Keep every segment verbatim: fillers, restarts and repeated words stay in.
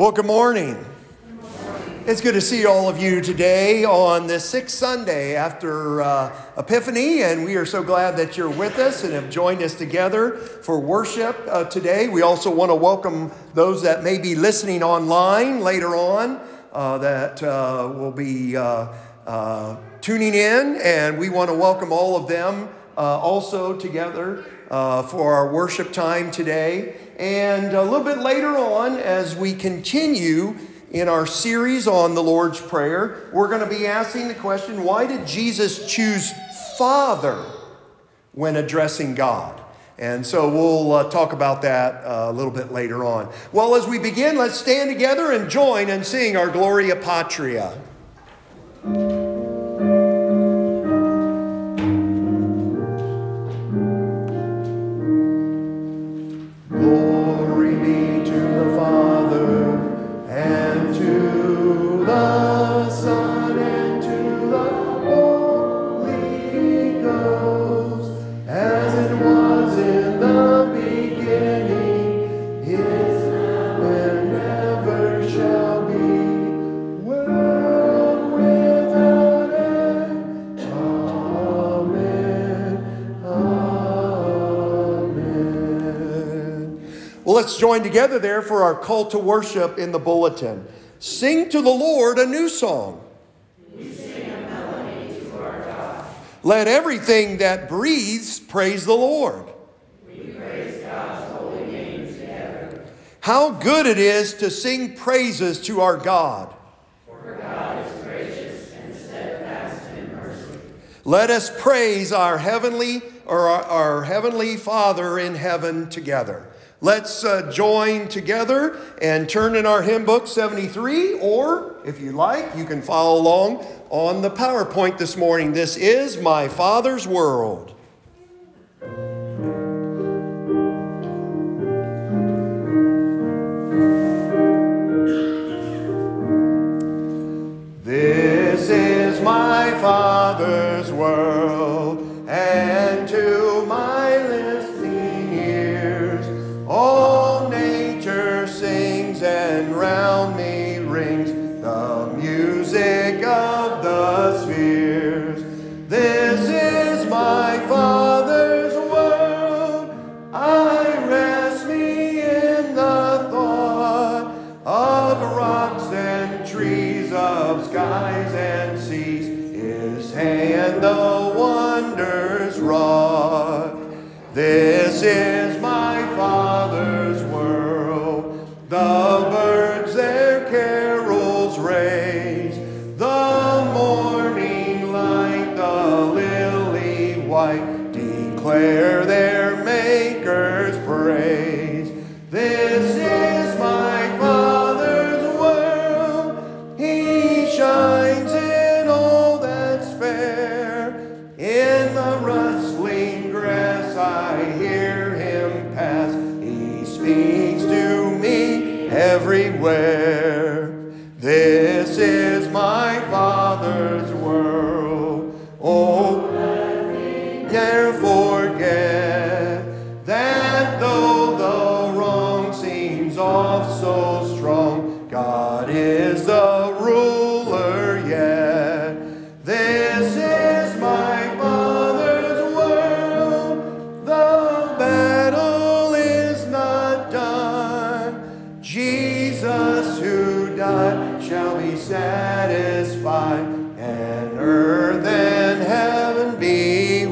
Well, good morning. Good morning. It's good to see all of you today on this sixth Sunday after uh, Epiphany, and we are so glad that you're with us and have joined us together for worship uh, today. We also want to welcome those that may be listening online later on uh, that uh, will be uh, uh, tuning in, and we want to welcome all of them uh, also together uh, for our worship time today. And a little bit later on, as we continue in our series on the Lord's Prayer, we're going to be asking the question, why did Jesus choose Father when addressing God? And so we'll uh, talk about that uh, a little bit later on. Well, as we begin, let's stand together and join and sing our Gloria Patria. Glory be to the Father, and to the Son, and to the Holy Ghost, as it was in the beginning, is now, and ever shall be, world without end. Amen. Amen. Well, let's join together there for our call to worship in the bulletin. Sing to the Lord a new song. We sing a melody to our God. Let everything that breathes praise the Lord. We praise God's holy name together. How good it is to sing praises to our God. For God is gracious and steadfast in mercy. Let us praise our heavenly or our, our heavenly Father in heaven together. Let's uh, join together and turn in our hymn book seventy-three, or if you like, you can follow along on the PowerPoint this morning. This is My Father's World. This is my Father's world, and to my listening ears, all nature sings, and round me rings the music of the spheres. This is my Father's world. I rest me in the thought of rocks and trees, of skies and seas. His hand the wonders wrought. This is my Father's world. The birds their carols raise, the morning light, the lily white, declare their Maker's praise. This is my Father's world. He shines in all that's fair. In the rustling grass I hear him pass. He speaks to me everywhere. This is my Father's world. Oh, never forget that though the wrong seems oft so strong, God is the ruler yet. This is my Father's world. The battle is not done. Jesus who died shall be satisfied, and earth and heaven be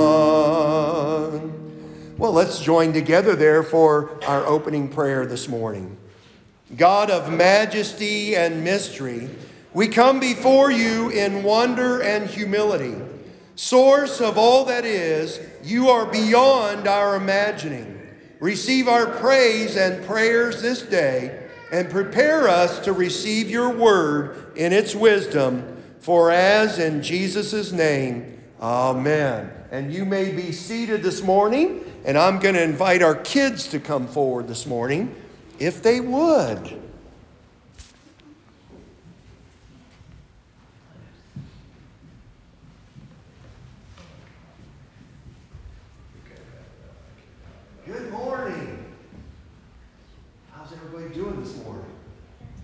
one. Well, let's join together there for our opening prayer this morning. God of majesty and mystery, we come before you in wonder and humility. Source of all that is, you are beyond our imagining. Receive our praise and prayers this day, and prepare us to receive your word in its wisdom. For as in Jesus' name, amen. And you may be seated this morning, and I'm going to invite our kids to come forward this morning, if they would. Good morning. How's everybody doing this morning?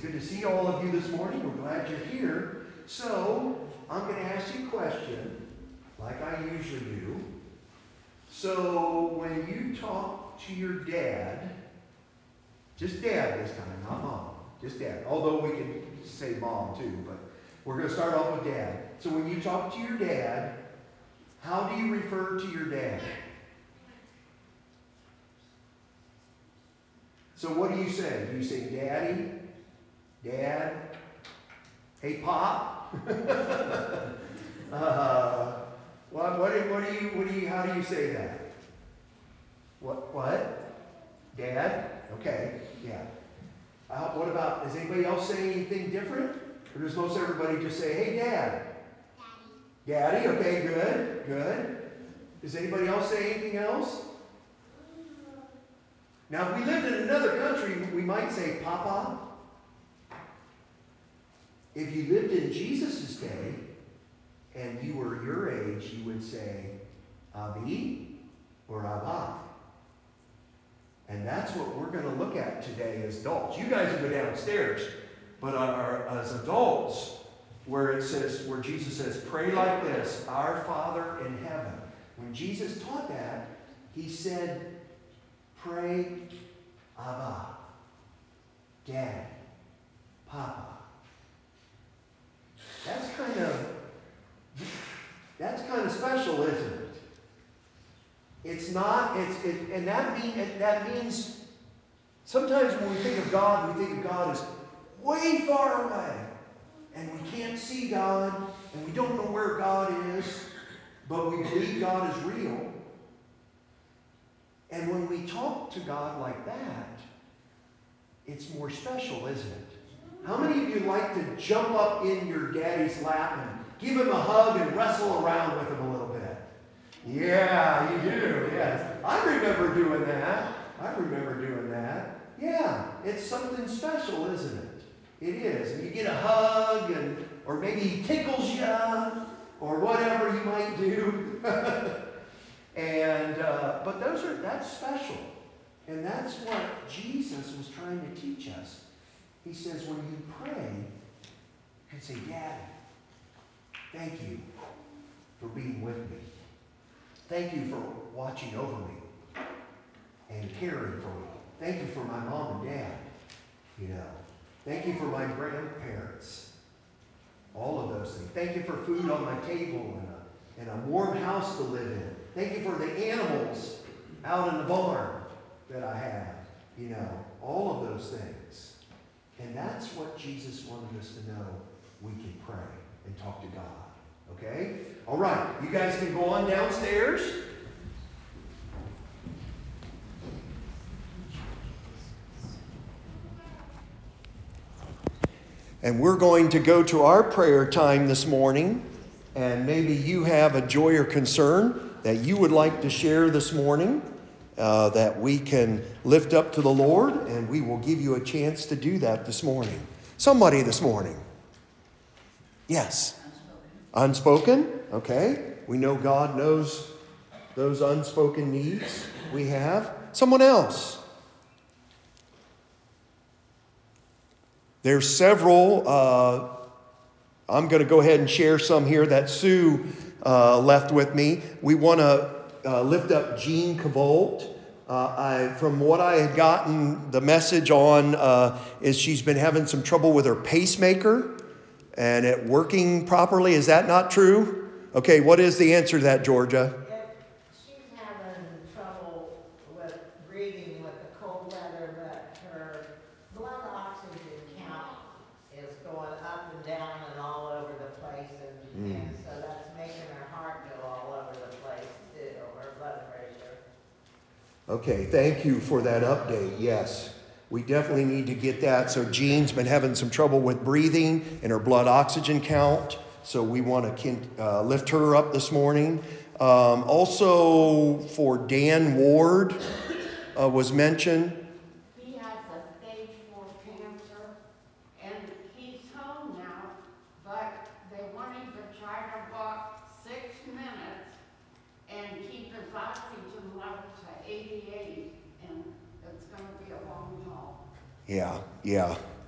good to see all of you this morning. We're glad you're here. So, I'm going to ask you a question, like I usually do. So, when you talk to your dad, just dad this time, not mom, just dad. Although we can say mom too, but we're going to start off with dad. So, when you talk to your dad, how do you refer to your dad? So what do you say? Do you say daddy? Dad? Hey, Pop? uh, what, what, do- what do you, what do you, how do you say that? What, what? Dad? Okay, yeah. Uh, what about, does anybody else say anything different? Or does most everybody just say, hey, Dad? Daddy. Daddy, okay, good, good. Does anybody else say anything else? Now, if we lived in another country, we might say Papa. If you lived in Jesus' day, and you were your age, you would say Abi or Abba. And that's what we're going to look at today as adults. You guys will go downstairs, but our, as adults, where it says, where Jesus says, pray like this, our Father in heaven. When Jesus taught that, he said, pray Abba, Dad, Papa. That's kind of, that's kind of special, isn't it? It's not, it's, it, and that, mean, that means, sometimes when we think of God, we think of God as way far away. And we can't see God, and we don't know where God is, but we believe God is real. And when we talk to God like that, it's more special, isn't it? How many of you like to jump up in your daddy's lap and give him a hug and wrestle around with him a little bit? Yeah, you do, yes. I remember doing that. I remember doing that. Yeah, it's something special, isn't it? It is. And you get a hug, and or maybe he tickles you, or whatever you might do. and uh, but those are that's special. And that's what Jesus was trying to teach us. He says, when you pray, you can say, Daddy, thank you for being with me. Thank you for watching over me and caring for me. Thank you for my mom and dad, you know. Thank you for my grandparents. All of those things. Thank you for food on my table and a, and a warm house to live in. Thank you for the animals out in the barn that I have. You know, all of those things. And that's what Jesus wanted us to know. We can pray and talk to God. Okay? All right. You guys can go on downstairs. And we're going to go to our prayer time this morning. And maybe you have a joy or concern that you would like to share this morning uh, that we can lift up to the Lord. And we will give you a chance to do that this morning. Somebody this morning. Yes. Unspoken. Unspoken? Okay. We know God knows those unspoken needs we have. Someone else. There's several, uh, I'm going to go ahead and share some here that Sue uh, left with me. We want to uh, lift up Jean Cavolt. Uh, I, from what I had gotten the message on uh, is she's been having some trouble with her pacemaker and it working properly. Is that not true? Okay, what is the answer to that, Georgia? She's having trouble with breathing with the cold weather, but her blood oxygen count is going up and down and all over the place, and, mm. and so that's making her heart go all over the place too, her blood pressure. Okay, thank you for that update. Yes, we definitely need to get that. So Jean's been having some trouble with breathing and her blood oxygen count. So we want to uh, lift her up this morning. Um, also for Dan Ward uh, was mentioned. He has a stage four cancer, and he's home now, but they want him to try to walk six minutes and keep his oxygen level to eighty-eight, and it's going to be a long haul. Yeah, yeah.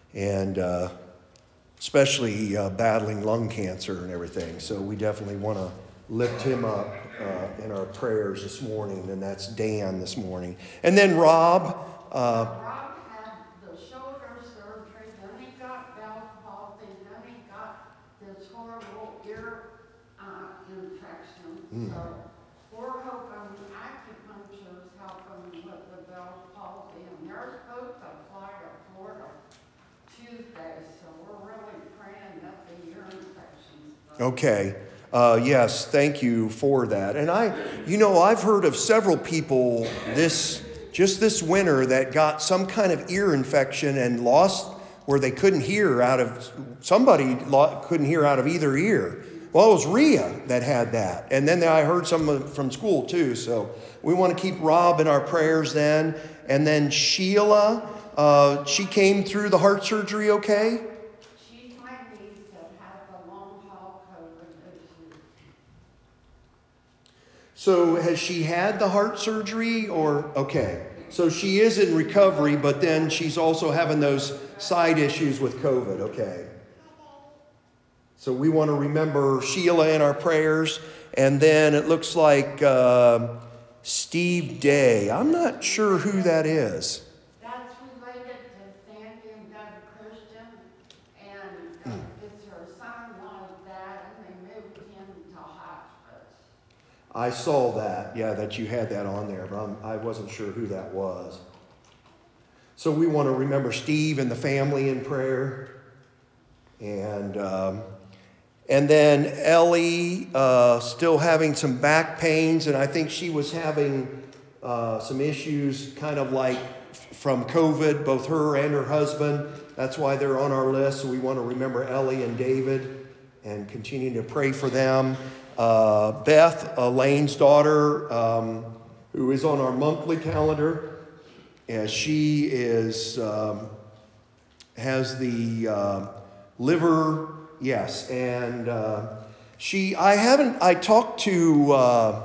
and uh, especially uh, battling lung cancer and everything. So we definitely want to lift him up uh, in our prayers this morning, and that's Dan this morning. And then Rob. Uh, Rob had the shoulder surgery, then he got Bell's palsy, then he got this horrible ear uh, infection. Mm. So we're hoping acupuncture is helping with the Bell's palsy, and they're supposed to fly to Florida Tuesday, so we're really praying that the ear infection's gone. Okay. Uh, yes, thank you for that. And I, you know, I've heard of several people this, just this winter that got some kind of ear infection and lost where they couldn't hear out of, somebody lo- couldn't hear out of either ear. Well, it was Rhea that had that. And then I heard some from school too. So we want to keep Rob in our prayers then. And then Sheila, uh, she came through the heart surgery okay? She's my niece that had the long haul COVID issue. So has she had the heart surgery or, okay. So she is in recovery, but then she's also having those side issues with COVID, okay. So we want to remember Sheila in our prayers. And then it looks like uh, Steve Day. I'm not sure who that is. That's related to Sandy and Doug Christian, and uh, it's her son-in-law's dad, and they moved him to hospice. I saw that, yeah, that you had that on there, but I'm, I wasn't sure who that was. So we want to remember Steve and the family in prayer. And um, and then Ellie uh, still having some back pains, and I think she was having uh, some issues kind of like from COVID, both her and her husband. That's why they're on our list. So we want to remember Ellie and David and continue to pray for them. Uh, Beth, Elaine's daughter, um, who is on our monthly calendar, and she is um, has the uh, liver, yes, and uh, she. I haven't. I talked to. Uh,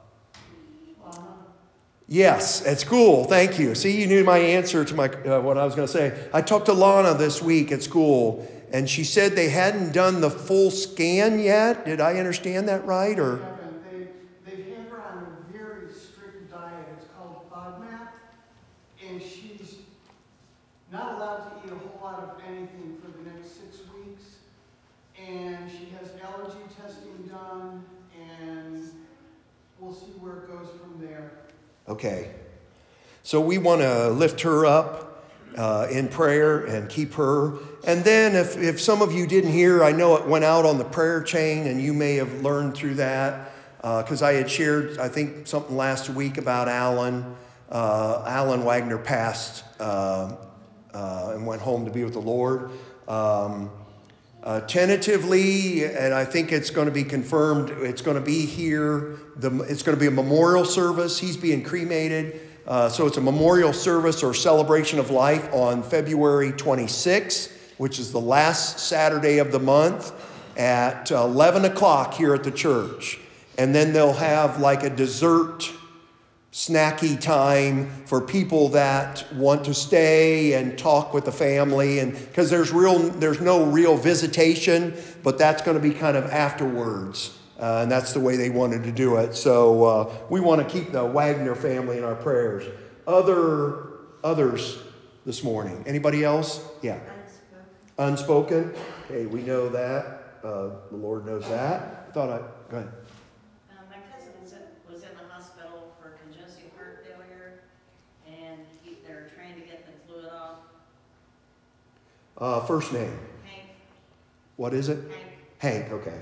yes, at school. Thank you. See, you knew my answer to my uh, what I was going to say. I talked to Lana this week at school. And she said they hadn't done the full scan yet. Did I understand that right? Or They've, they've had her on a very strict diet. It's called FODMAP. And she's not allowed to eat a whole lot of anything for the next six weeks. And she has allergy testing done. And we'll see where it goes from there. okay. So we want to lift her up uh, in prayer and keep her. And then if, if some of you didn't hear, I know it went out on the prayer chain and you may have learned through that because uh, I had shared, I think, something last week about Alan. Uh, Alan Wagner passed uh, uh, and went home to be with the Lord. Um, uh, tentatively, and I think it's going to be confirmed, it's going to be here. The, it's going to be a memorial service. He's being cremated. Uh, so it's a memorial service or celebration of life on February twenty-sixth. Which is the last Saturday of the month at eleven o'clock here at the church. And then they'll have like a dessert snacky time for people that want to stay and talk with the family. And because there's real, there's no real visitation, but that's going to be kind of afterwards. Uh, and that's the way they wanted to do it. So uh, we want to keep the Wagner family in our prayers. Other others this morning. Anybody else? Yeah. Unspoken. Okay, we know that. Uh, the Lord knows that. I thought I, go ahead. Uh, my cousin was in, was in the hospital for congestive heart failure, and he, they're trying to get the fluid off. Uh, first name. Hank. What is it? Hank. Hank, okay.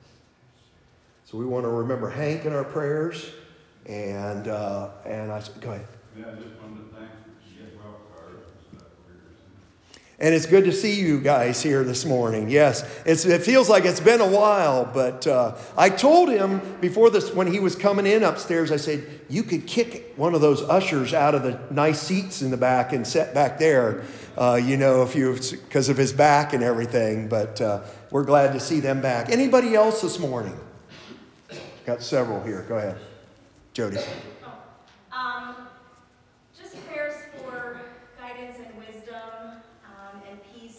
So we want to remember Hank in our prayers. And, uh, and I, go ahead. Yeah, I just wanted to thank you for getting well card and stuff for your. And it's good to see you guys here this morning. Yes, it's, it feels like it's been a while, but uh, I told him before this, when he was coming in upstairs, I said, you could kick one of those ushers out of the nice seats in the back and sit back there, uh, you know, if you, because of his back and everything. But uh, we're glad to see them back. Anybody else this morning? Got several here. Go ahead, Jody. Oh, um, just prayers for guidance and wisdom um, and peace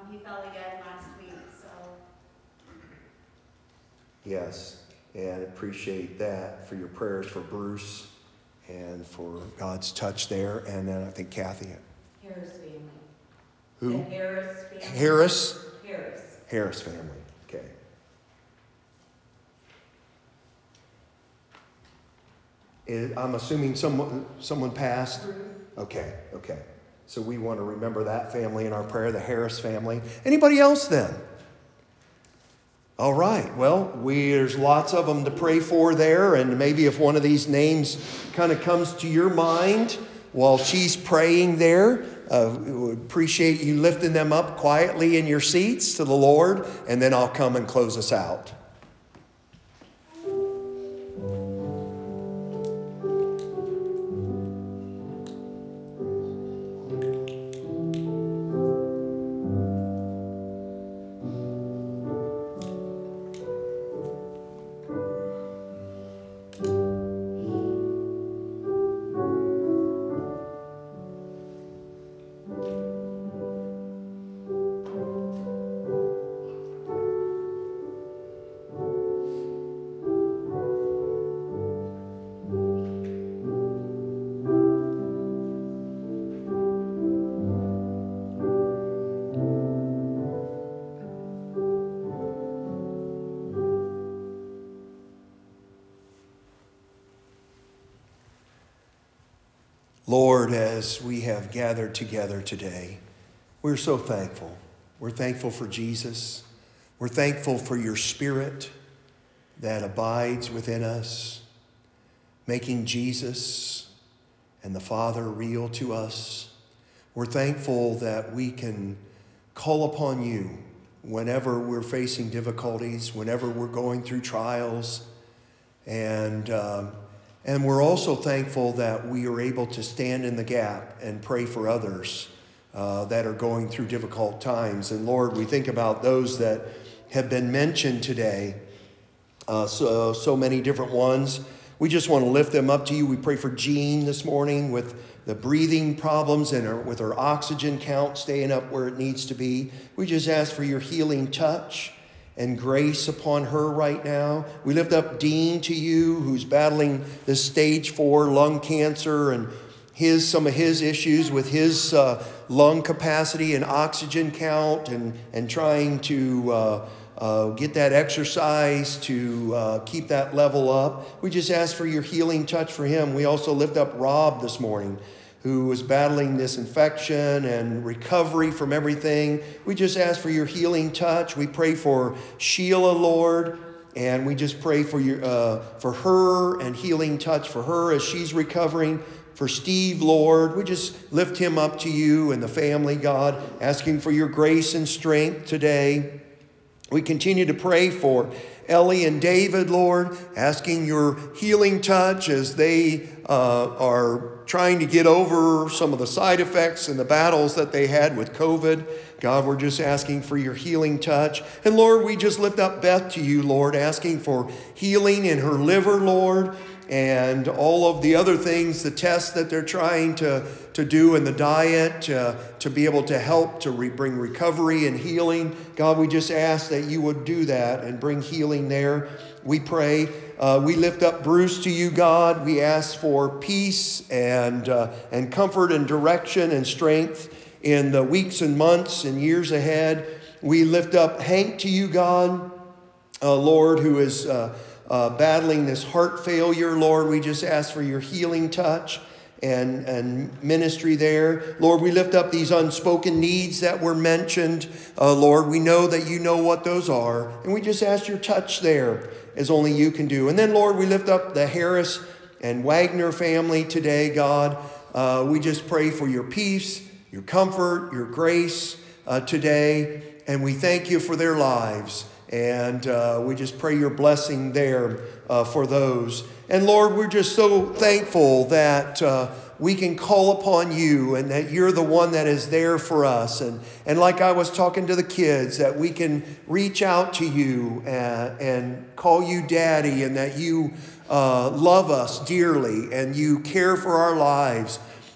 he fell again last week, so. Yes, and appreciate that for your prayers for Bruce and for God's touch there. And then I think Kathy. Harris family. Who? The Harris family. Harris? Harris. Harris family. Okay. Is- I'm assuming someone someone passed? Okay, okay. So we want to remember that family in our prayer, the Harris family. Anybody else then? All right. Well, we there's lots of them to pray for there, and maybe if one of these names kind of comes to your mind while she's praying there, uh, we would appreciate you lifting them up quietly in your seats to the Lord, and then I'll come and close us out. Lord, as we have gathered together today, we're so thankful. We're thankful for Jesus. We're thankful for your Spirit that abides within us, making Jesus and the Father real to us. We're thankful that we can call upon you whenever we're facing difficulties, whenever we're going through trials, and um, And we're also thankful that we are able to stand in the gap and pray for others uh, that are going through difficult times. And Lord, we think about those that have been mentioned today, uh, so, so many different ones. We just want to lift them up to you. We pray for Jean this morning with the breathing problems and her, with her oxygen count staying up where it needs to be. We just ask for your healing touch and grace upon her right now. We lift up Dean to you, who's battling this stage four lung cancer and his some of his issues with his uh, lung capacity and oxygen count, and, and trying to uh, uh, get that exercise to uh, keep that level up. We just ask for your healing touch for him. We also lift up Rob this morning, who was battling this infection and recovery from everything. We just ask for your healing touch. We pray for Sheila, Lord, and we just pray for your uh, for her and healing touch for her as she's recovering. For Steve, Lord, we just lift him up to you and the family, God, asking for your grace and strength today. We continue to pray for Ellie and David, Lord, asking your healing touch as they uh, are trying to get over some of the side effects and the battles that they had with COVID. God, we're just asking for your healing touch. And Lord, we just lift up Beth to you, Lord, asking for healing in her liver, Lord, and all of the other things, the tests that they're trying to, to do in the diet uh, to be able to help to re- bring recovery and healing. God, we just ask that you would do that and bring healing there. We pray. Uh, we lift up Bruce to you, God. We ask for peace and uh, and comfort and direction and strength in the weeks and months and years ahead. We lift up Hank to you, God, uh, Lord, who is uh, uh, battling this heart failure. Lord, we just ask for your healing touch and, and ministry there. Lord, we lift up these unspoken needs that were mentioned. Uh, Lord, we know that you know what those are, and we just ask your touch there as only you can do. And then, Lord, we lift up the Harris and Wagner family today, God. Uh, we just pray for your peace, your comfort, your grace uh, today, and we thank you for their lives. And uh, we just pray your blessing there uh, for those. And Lord, we're just so thankful that uh, we can call upon you and that you're the one that is there for us. And, and like I was talking to the kids, that we can reach out to you and, and call you Daddy, and that you uh, love us dearly and you care for our lives.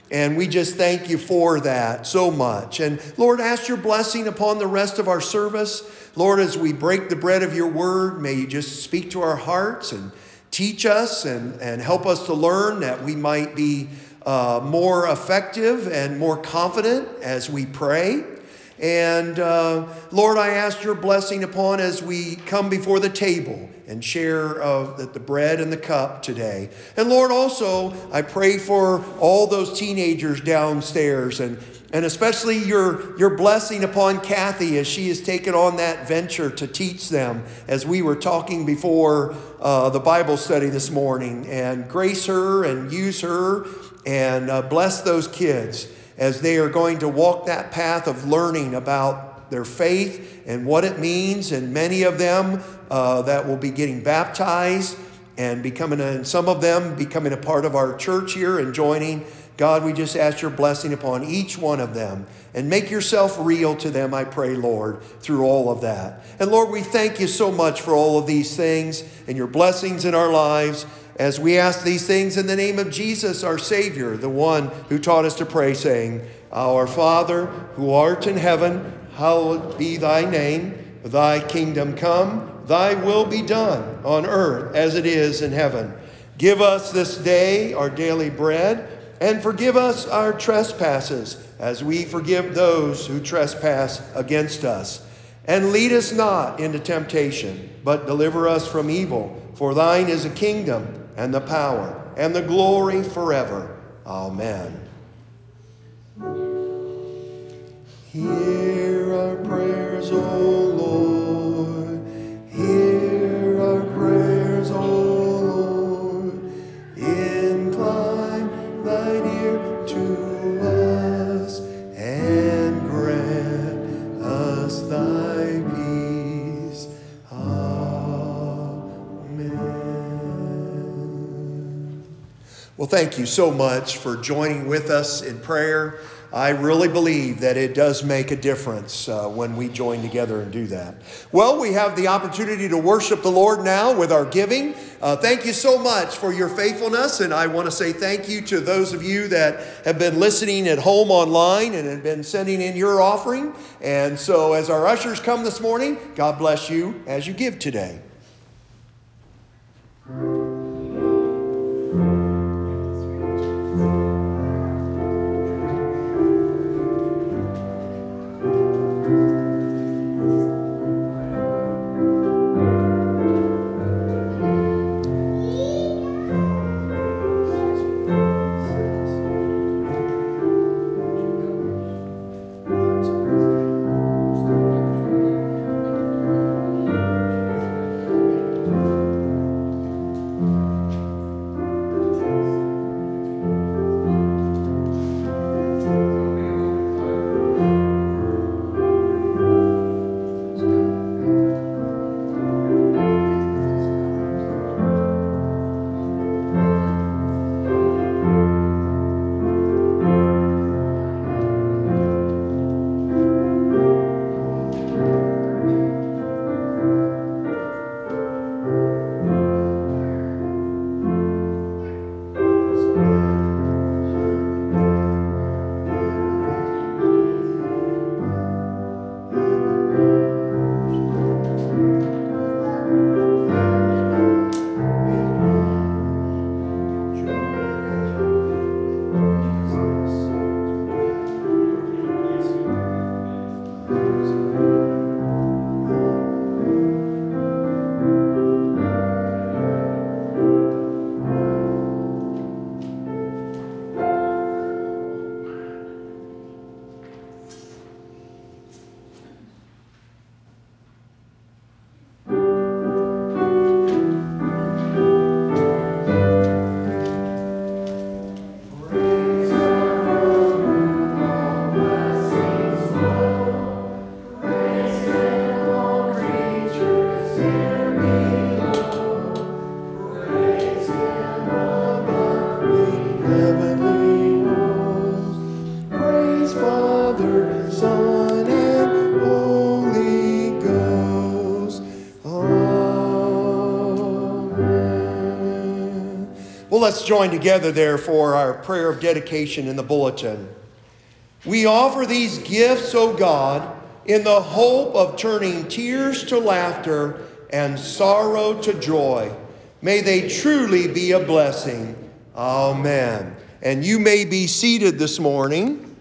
And we just thank you for that so much. And Lord, ask your blessing upon the rest of our service. Lord, as we break the bread of your word, may you just speak to our hearts and teach us and, and help us to learn that we might be uh, more effective and more confident as we pray. And uh, Lord, I ask your blessing upon as we come before the table and share of the, the bread and the cup today. And Lord, also, I pray for all those teenagers downstairs, and, and especially your, your blessing upon Kathy as she has taken on that venture to teach them, as we were talking before uh, the Bible study this morning. And grace her and use her and uh, bless those kids as they are going to walk that path of learning about their faith and what it means. And many of them uh, that will be getting baptized and becoming, a, and some of them becoming a part of our church here and joining. God, we just ask your blessing upon each one of them, and make yourself real to them, I pray, Lord, through all of that. And Lord, we thank you so much for all of these things and your blessings in our lives, as we ask these things in the name of Jesus, our Savior, the one who taught us to pray, saying, Our Father, who art in heaven, hallowed be thy name. Thy kingdom come, thy will be done on earth as it is in heaven. Give us this day our daily bread, and forgive us our trespasses, as we forgive those who trespass against us. And lead us not into temptation, but deliver us from evil. For thine is the kingdom, and the power, and the glory forever. Amen. Hear our prayers, O Lord. Hear our prayers, O Lord. Incline thine ear to us, and grant us thy peace. Well, thank you so much for joining with us in prayer. I really believe that it does make a difference uh, when we join together and do that. Well, we have the opportunity to worship the Lord now with our giving. Uh, thank you so much for your faithfulness, and I want to say thank you to those of you that have been listening at home online and have been sending in your offering. And so as our ushers come this morning, God bless you as you give today. Well, let's join together there for our prayer of dedication in the bulletin. We offer these gifts, O God, in the hope of turning tears to laughter and sorrow to joy. May they truly be a blessing. Amen. And you may be seated this morning.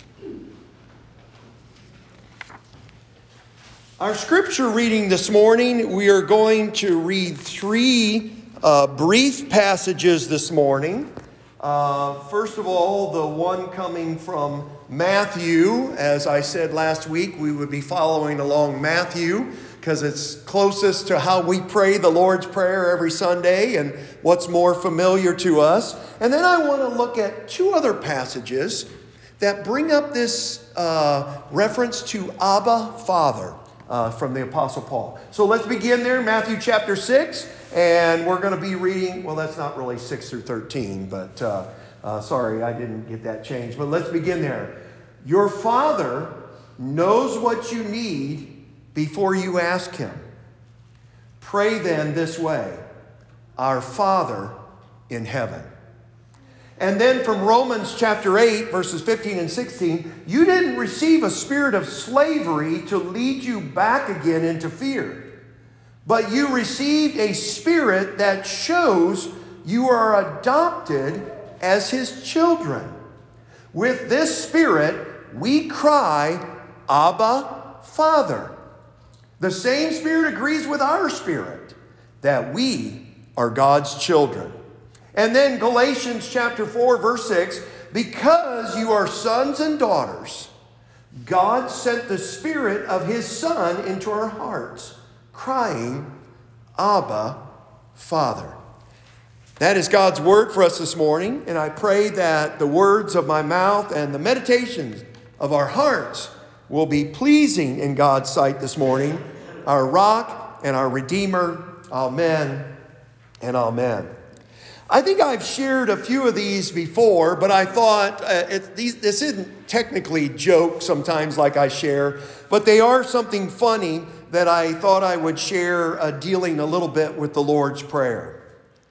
Our scripture reading this morning, we are going to read three uh, brief passages this morning. Uh, first of all, the one coming from Matthew. As I said last week, we would be following along Matthew because it's closest to how we pray the Lord's Prayer every Sunday and what's more familiar to us. And then I want to look at two other passages that bring up this uh, reference to Abba, Father, uh, from the Apostle Paul. So let's begin there, Matthew chapter six, and we're going to be reading, well, that's not really six through thirteen, but uh, uh, sorry, I didn't get that changed. But let's begin there. Your Father knows what you need before you ask Him. Pray then this way, Our Father in heaven. And then from Romans chapter eight, verses fifteen and sixteen, you didn't receive a spirit of slavery to lead you back again into fear, but you received a spirit that shows you are adopted as His children. With this spirit, we cry, Abba, Father. The same spirit agrees with our spirit that we are God's children. And then Galatians chapter four, verse six, because you are sons and daughters, God sent the Spirit of His Son into our hearts, crying, Abba, Father. That is God's word for us this morning, and I pray that the words of my mouth and the meditations of our hearts will be pleasing in God's sight this morning, our rock and our Redeemer. Amen and amen. I think I've shared a few of these before, but I thought uh, it, these, this isn't technically joke sometimes like I share, but they are something funny that I thought I would share, uh, dealing a little bit with the Lord's Prayer.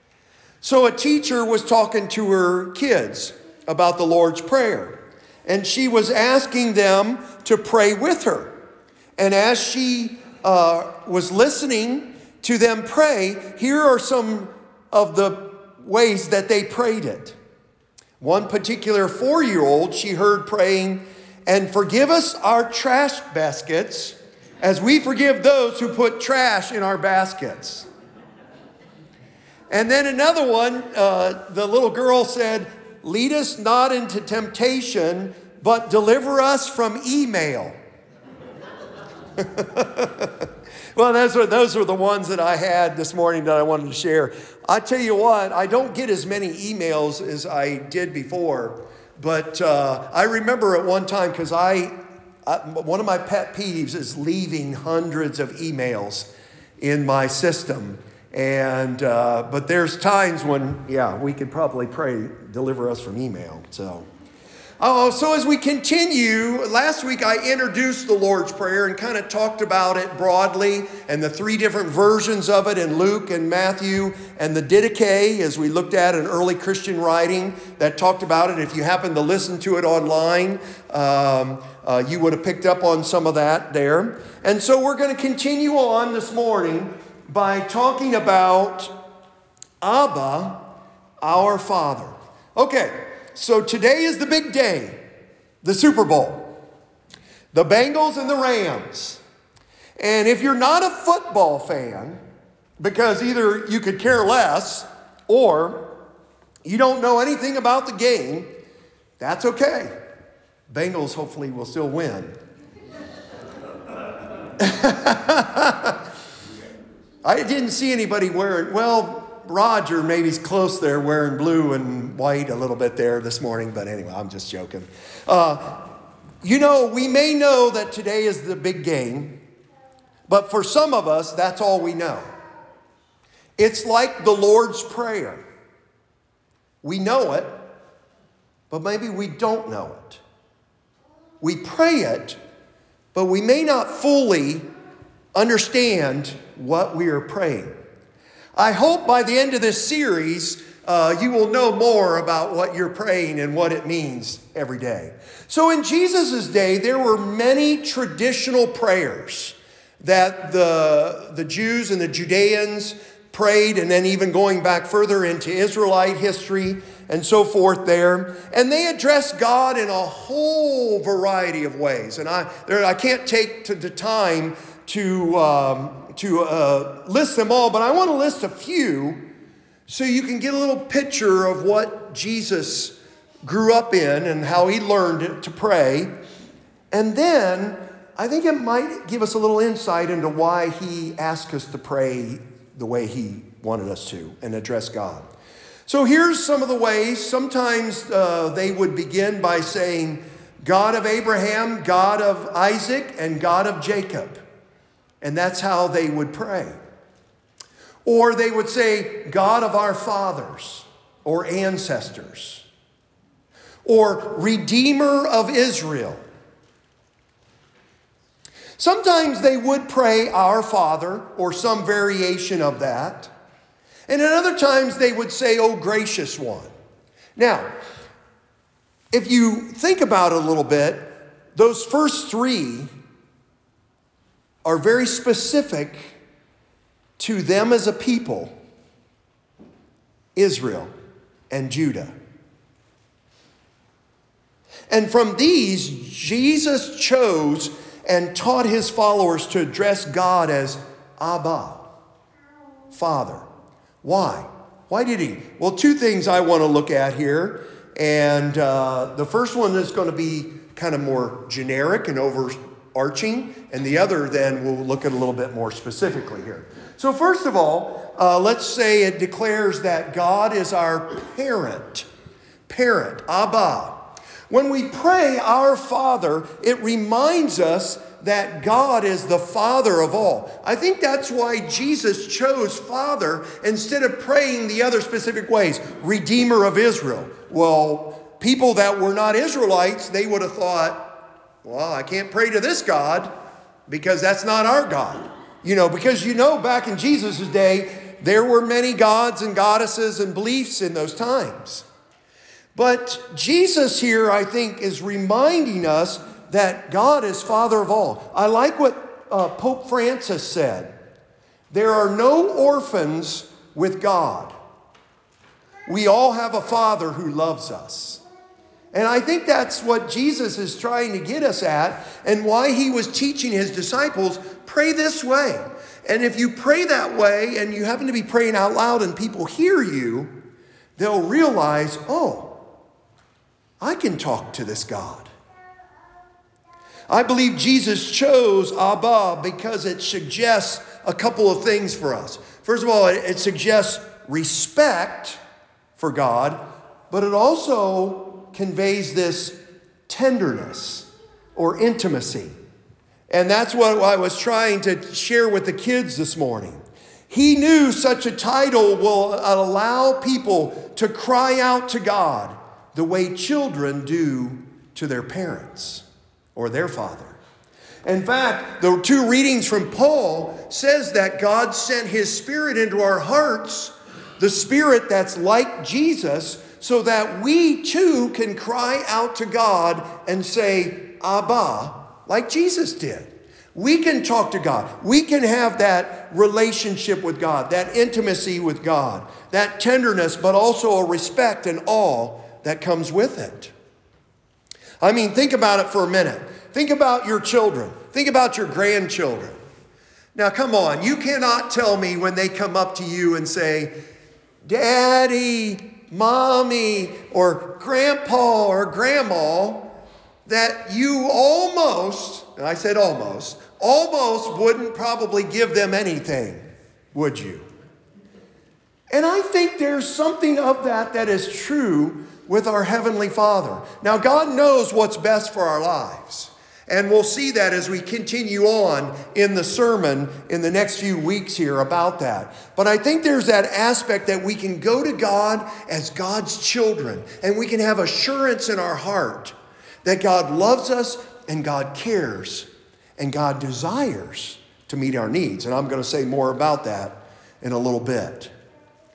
So a teacher was talking to her kids about the Lord's Prayer, and she was asking them to pray with her. And as she uh, was listening to them pray, here are some of the ways that they prayed it. One particular four-year-old she heard praying, and forgive us our trash baskets as we forgive those who put trash in our baskets. And then another one, uh, the little girl said, lead us not into temptation, but deliver us from email. Well, those are, those are the ones that I had this morning that I wanted to share. I tell you what, I don't get as many emails as I did before, but uh, I remember at one time, because I, I, one of my pet peeves is leaving hundreds of emails in my system. And, uh, but there's times when, yeah, we could probably pray, deliver us from email, so. Oh, so as we continue, last week I introduced the Lord's Prayer and kind of talked about it broadly and the three different versions of it in Luke and Matthew and the Didache, as we looked at an early Christian writing that talked about it. If you happen to listen to it online, um, uh, you would have picked up on some of that there. And so we're going to continue on this morning by talking about Abba, our Father. Okay. So today is the big day, the Super Bowl, the Bengals and the Rams. And if you're not a football fan, because either you could care less or you don't know anything about the game, that's okay. Bengals hopefully will still win. I didn't see anybody wearing, well, Roger maybe he's close there wearing blue and white a little bit there this morning, but anyway, I'm just joking. Uh, you know, we may know that today is the big game, but for some of us, that's all we know. It's like the Lord's Prayer. We know it, but maybe we don't know it. We pray it, but we may not fully understand what we are praying. I hope by the end of this series uh, you will know more about what you're praying and what it means every day. So in Jesus' day, there were many traditional prayers that the, the Jews and the Judeans prayed, and then even going back further into Israelite history and so forth there. And they addressed God in a whole variety of ways. And I, there, I can't take to the time to, um, to uh, list them all, but I want to list a few so you can get a little picture of what Jesus grew up in and how he learned to pray. And then I think it might give us a little insight into why he asked us to pray the way he wanted us to and address God. So here's some of the ways. Sometimes uh, they would begin by saying, God of Abraham, God of Isaac, and God of Jacob. And that's how they would pray. Or they would say, God of our fathers or ancestors. Or Redeemer of Israel. Sometimes they would pray Our Father or some variation of that. And at other times they would say, O gracious one. Now, if you think about it a little bit, those first three are very specific to them as a people, Israel and Judah. And from these, Jesus chose and taught his followers to address God as Abba, Father. Why? Why did he? Well, two things I want to look at here. And uh, the first one is going to be kind of more generic and overarching. And the other then we'll look at a little bit more specifically here. So first of all, uh, let's say it declares that God is our parent. Parent, Abba. When we pray Our Father, it reminds us that God is the Father of all. I think that's why Jesus chose Father instead of praying the other specific ways. Redeemer of Israel. Well, people that were not Israelites, they would have thought, well, I can't pray to this God because that's not our God. You know, because you know back in Jesus' day, there were many gods and goddesses and beliefs in those times. But Jesus here, I think, is reminding us that God is Father of all. I like what uh, Pope Francis said. There are no orphans with God. We all have a Father who loves us. And I think that's what Jesus is trying to get us at and why he was teaching his disciples, pray this way. And if you pray that way and you happen to be praying out loud and people hear you, they'll realize, oh, I can talk to this God. I believe Jesus chose Abba because it suggests a couple of things for us. First of all, it suggests respect for God, but it also conveys this tenderness or intimacy. And that's what I was trying to share with the kids this morning. He knew such a title will allow people to cry out to God the way children do to their parents or their father. In fact, the two readings from Paul says that God sent his Spirit into our hearts, the Spirit that's like Jesus, so that we too can cry out to God and say, Abba, like Jesus did. We can talk to God. We can have that relationship with God, that intimacy with God, that tenderness, but also a respect and awe that comes with it. I mean, think about it for a minute. Think about your children. Think about your grandchildren. Now, come on. You cannot tell me when they come up to you and say, Daddy, Mommy, or Grandpa or Grandma, that you almost, and I said almost, almost wouldn't probably give them anything, would you? And I think there's something of that that is true with our Heavenly Father. Now, God knows what's best for our lives. And we'll see that as we continue on in the sermon in the next few weeks here about that. But I think there's that aspect that we can go to God as God's children. And we can have assurance in our heart that God loves us and God cares and God desires to meet our needs. And I'm going to say more about that in a little bit.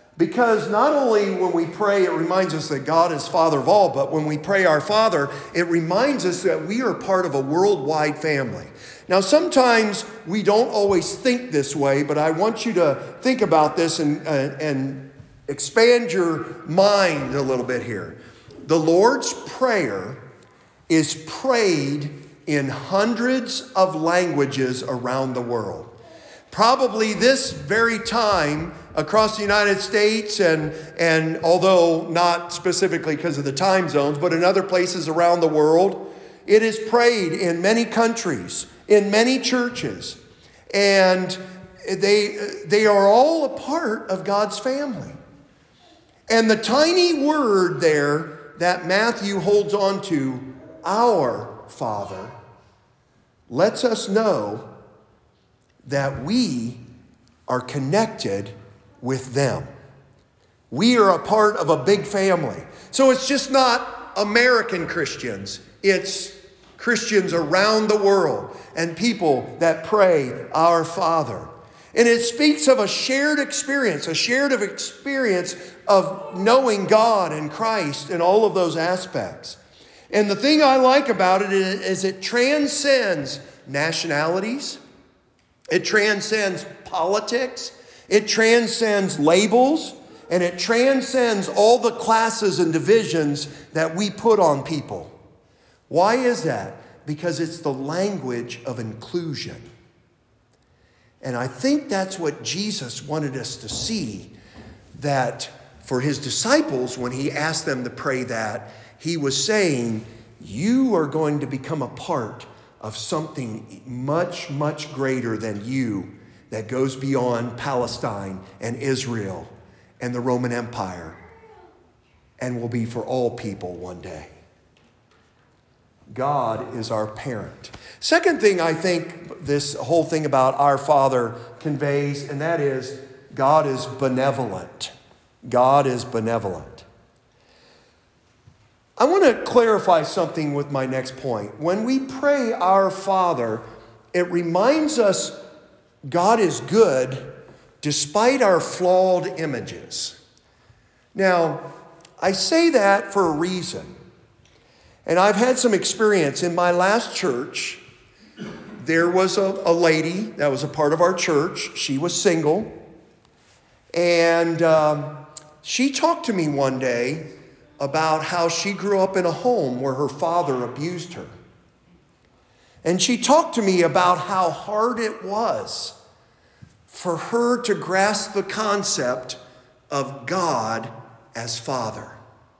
Because not only when we pray, it reminds us that God is Father of all, but when we pray our Father, it reminds us that we are part of a worldwide family. Now, sometimes we don't always think this way, but I want you to think about this and, uh, and expand your mind a little bit here. The Lord's Prayer is prayed in hundreds of languages around the world. Probably this very time across the United States, and, and although not specifically because of the time zones, but in other places around the world, it is prayed in many countries, in many churches, and they, they are all a part of God's family. And the tiny word there that Matthew holds on to, our Father, lets us know that we are connected with them. We are a part of a big family. So it's just not American Christians. It's Christians around the world and people that pray, our Father. And it speaks of a shared experience, a shared experience of knowing God and Christ and all of those aspects. And the thing I like about it is it transcends nationalities. It transcends politics. It transcends labels. And it transcends all the classes and divisions that we put on people. Why is that? Because it's the language of inclusion. And I think that's what Jesus wanted us to see, that for his disciples, when he asked them to pray that, he was saying, you are going to become a part of something much, much greater than you, that goes beyond Palestine and Israel and the Roman Empire, and will be for all people one day. God is our parent. Second thing I think this whole thing about our Father conveys, and that is God is benevolent. God is benevolent. I want to clarify something with my next point. When we pray our Father, it reminds us God is good despite our flawed images. Now, I say that for a reason. And I've had some experience. In my last church, there was a, a lady that was a part of our church. She was single. And um, she talked to me one day about how she grew up in a home where her father abused her. And she talked to me about how hard it was for her to grasp the concept of God as Father.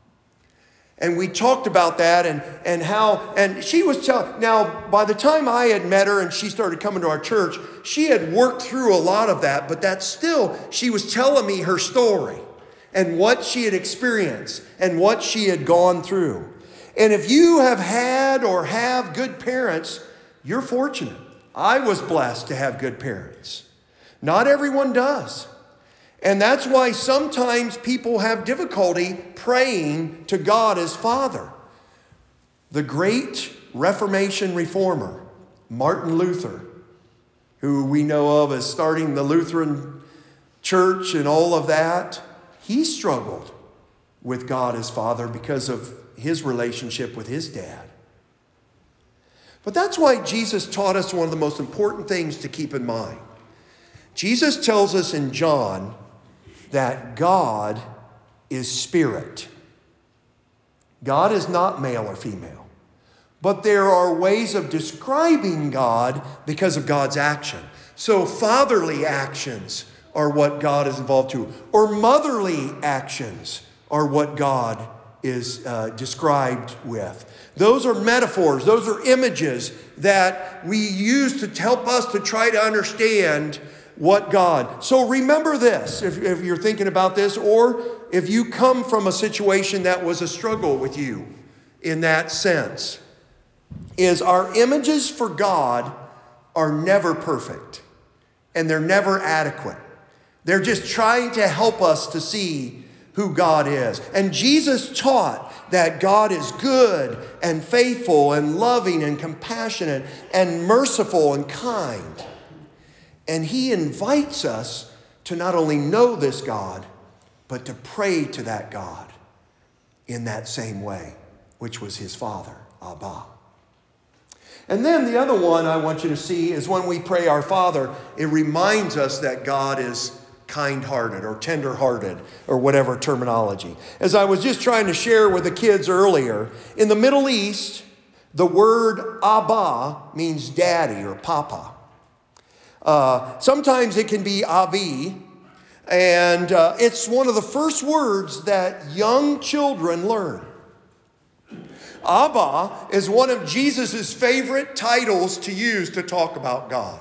And we talked about that and, and how, and she was telling, now by the time I had met her and she started coming to our church, she had worked through a lot of that, but that still, she was telling me her story and what she had experienced and what she had gone through. And if you have had or have good parents, you're fortunate. I was blessed to have good parents. Not everyone does. And that's why sometimes people have difficulty praying to God as Father. The great Reformation reformer, Martin Luther, who we know of as starting the Lutheran Church and all of that, he struggled with God as Father because of his relationship with his dad. But that's why Jesus taught us one of the most important things to keep in mind. Jesus tells us in John that God is spirit. God is not male or female. But there are ways of describing God because of God's action. So fatherly actions are what God is involved to, or motherly actions are what God is uh, described with. Those are metaphors, those are images that we use to help us to try to understand what God. So remember this, if, if you're thinking about this, or if you come from a situation that was a struggle with you in that sense, is our images for God are never perfect and they're never adequate. They're just trying to help us to see who God is. And Jesus taught that God is good and faithful and loving and compassionate and merciful and kind. And he invites us to not only know this God, but to pray to that God in that same way, which was his Father, Abba. And then the other one I want you to see is when we pray our Father, it reminds us that God is kind-hearted or tender-hearted or whatever terminology. As I was just trying to share with the kids earlier, in the Middle East, the word Abba means daddy or papa. Uh, sometimes it can be Avi, and uh, it's one of the first words that young children learn. Abba is one of Jesus' favorite titles to use to talk about God.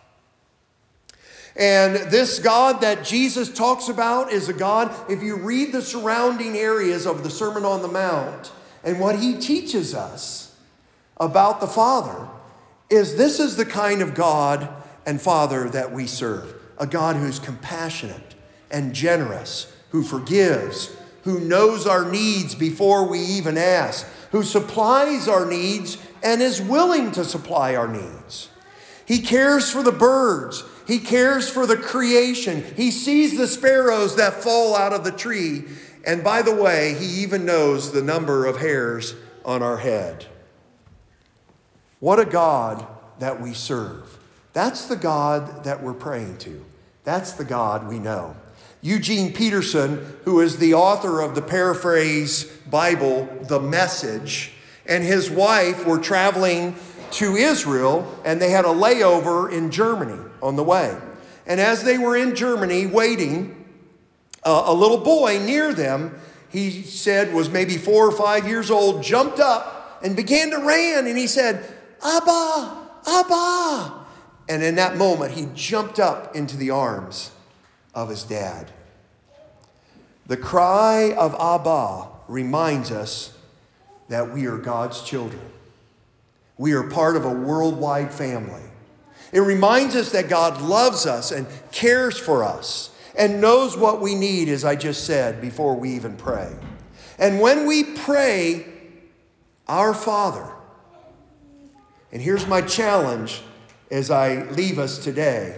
And this God that Jesus talks about is a God, if you read the surrounding areas of the Sermon on the Mount and what he teaches us about the Father, is this is the kind of God and Father that we serve. A God who's compassionate and generous, who forgives, who knows our needs before we even ask, who supplies our needs and is willing to supply our needs. He cares for the birds. He cares for the creation. He sees the sparrows that fall out of the tree. And by the way, he even knows the number of hairs on our head. What a God that we serve. That's the God that we're praying to. That's the God we know. Eugene Peterson, who is the author of the paraphrase Bible, The Message, and his wife were traveling to Israel, and they had a layover in Germany on the way. And as they were in Germany waiting, uh, a little boy near them, he said was maybe four or five years old, jumped up and began to run, and he said, Abba, Abba. And in that moment, he jumped up into the arms of his dad. The cry of Abba reminds us that we are God's children. We are part of a worldwide family. It reminds us that God loves us and cares for us and knows what we need, as I just said, before we even pray. And when we pray, our Father, and here's my challenge as I leave us today.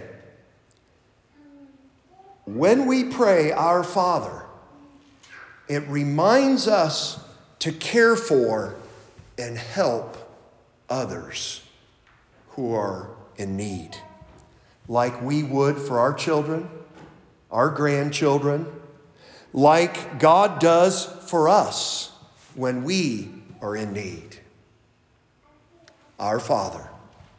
When we pray, our Father, it reminds us to care for and help others who are in need, like we would for our children, our grandchildren, like God does for us when we are in need. Our Father.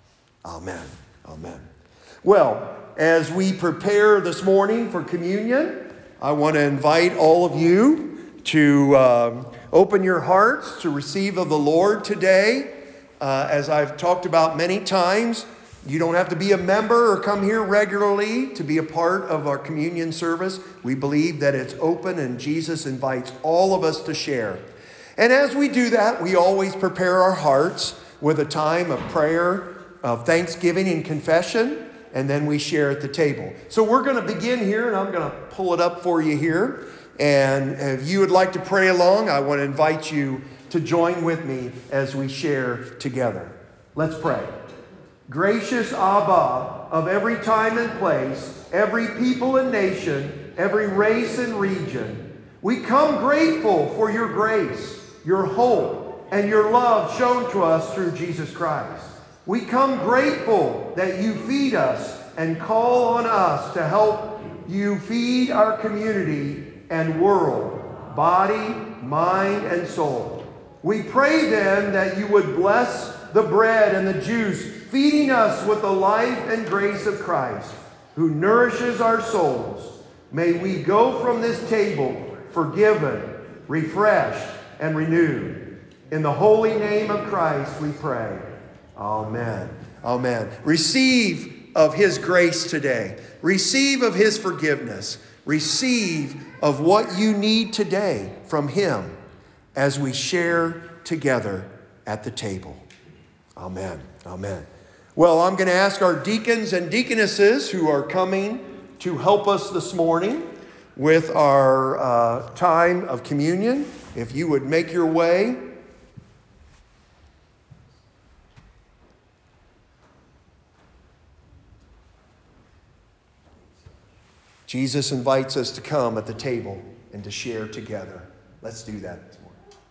Amen. Amen. Well, as we prepare this morning for communion, I want to invite all of you to um, open your hearts to receive of the Lord today. Uh, as I've talked about many times, you don't have to be a member or come here regularly to be a part of our communion service. We believe that it's open and Jesus invites all of us to share. And as we do that, we always prepare our hearts with a time of prayer, of thanksgiving and confession, and then we share at the table. So we're going to begin here, and I'm going to pull it up for you here. And if you would like to pray along, I want to invite you to join with me as we share together. Let's pray. Gracious Abba of every time and place, every people and nation, every race and region, we come grateful for your grace, your hope, and your love shown to us through Jesus Christ. We come grateful that you feed us and call on us to help you feed our community and world, body, mind, and soul. We pray then that you would bless the bread and the juice, feeding us with the life and grace of Christ, who nourishes our souls. May we go from this table forgiven, refreshed, and renewed. In the holy name of Christ we pray. Amen. Amen. Receive of his grace today. Receive of his forgiveness. Receive of what you need today from him as we share together at the table. Amen. Amen. Well, I'm going to ask our deacons and deaconesses who are coming to help us this morning with our uh, time of communion, if you would make your way. Jesus invites us to come at the table and to share together. Let's do that this morning.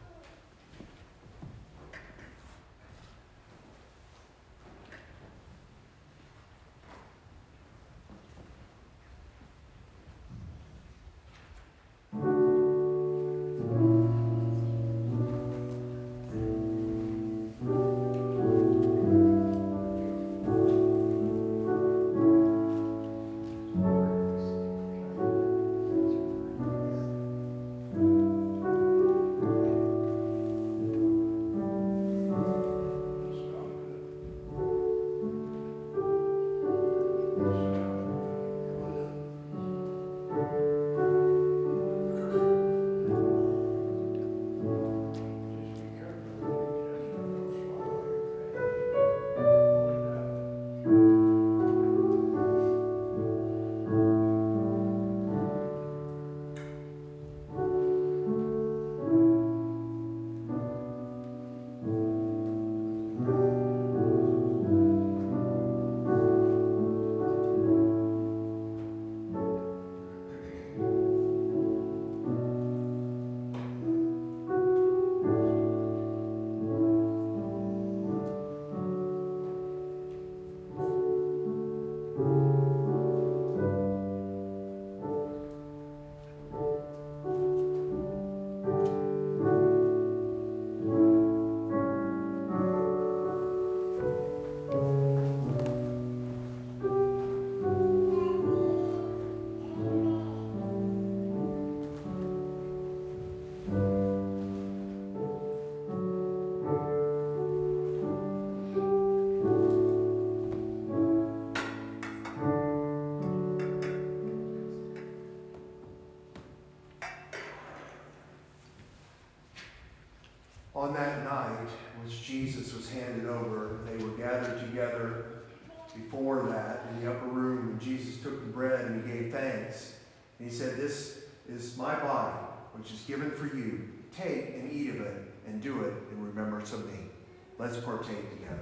On that night, which Jesus was handed over, they were gathered together before that in the upper room, and Jesus took the bread and he gave thanks. And he said, "This is my body, which is given for you. Take and eat of it, and do it in remembrance of me." Let's partake together.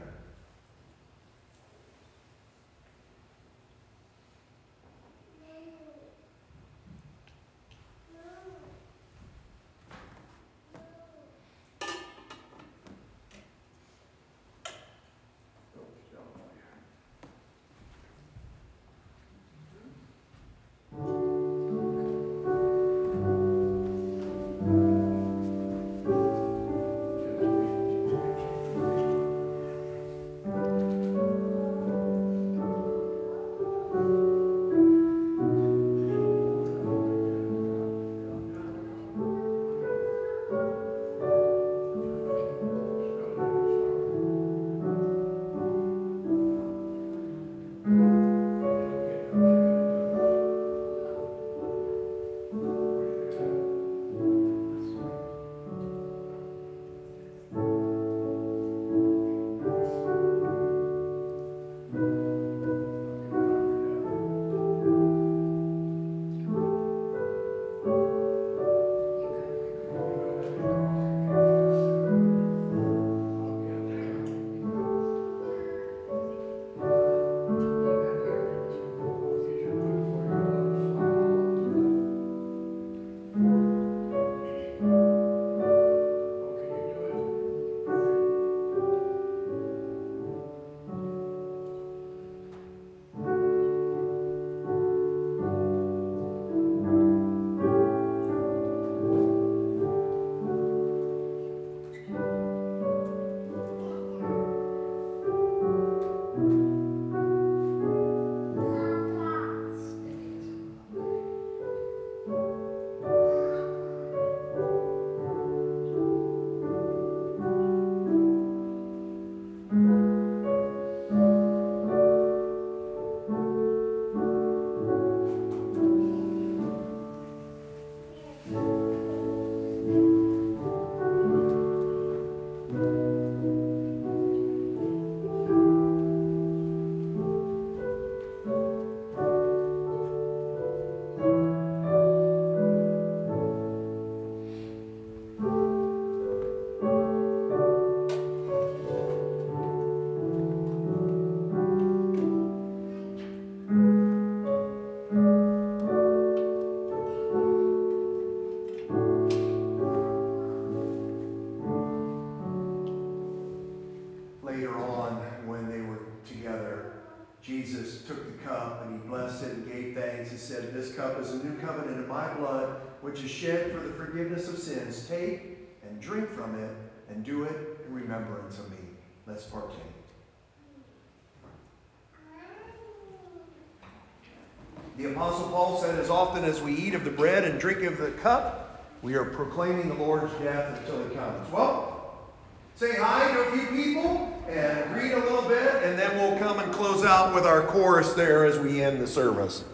thanks. He said, "This cup is a new covenant in my blood, which is shed for the forgiveness of sins. Take and drink from it, and do it in remembrance of me." Let's partake. The Apostle Paul said, "As often as we eat of the bread and drink of the cup, we are proclaiming the Lord's death until he comes." Well, say hi to a few people and read a little bit, and then we'll come and close out with our chorus there as we end the service.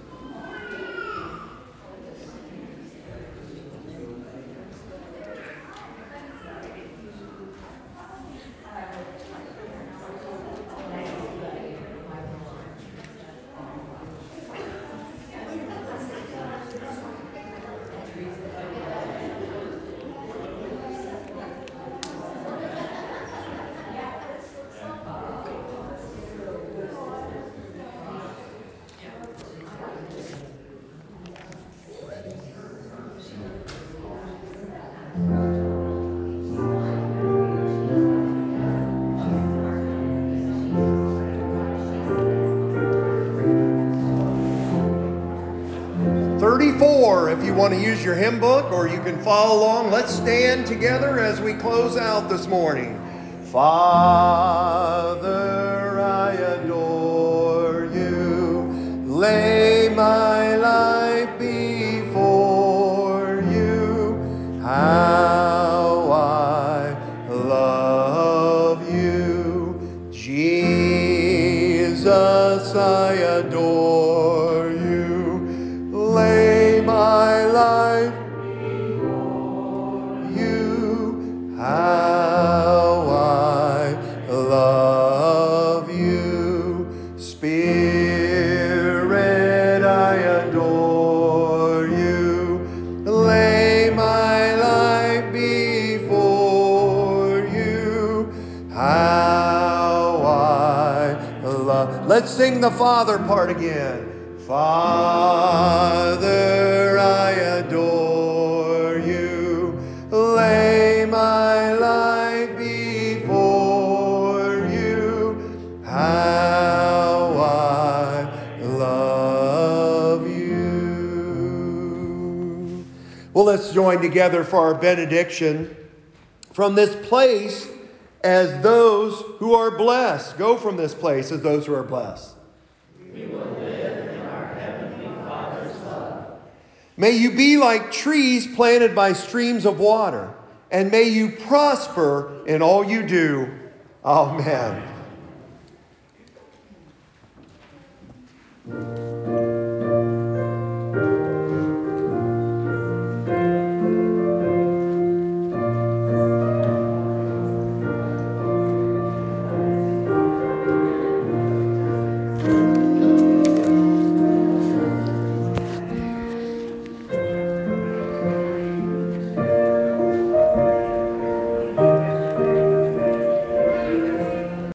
thirty-four, if you want to use your hymn book, or you can follow along. Let's stand together as we close out this morning. Father, I adore you. Lay my life before you. How I love you. Jesus, I adore you. Lay my life before you. How I love you. Spirit, I adore you. Lay my life before you. How I love. Let's sing the Father part again. Father, I adore you. Lay my life before you. How I love you. Well, let's join together for our benediction. From this place as those who are blessed. Go from this place as those who are blessed. May you be like trees planted by streams of water, and may you prosper in all you do. Amen.